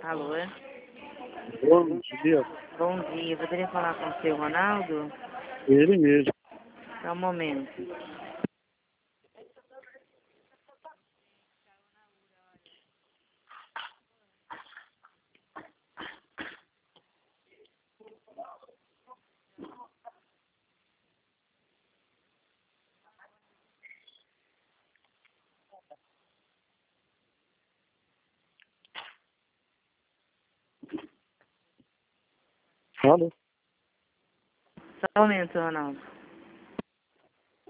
Alô, é? Bom dia. Bom dia, eu poderia falar com o seu Ronaldo? Ele mesmo. Só um momento. Alô? Só um momento, Ronaldo.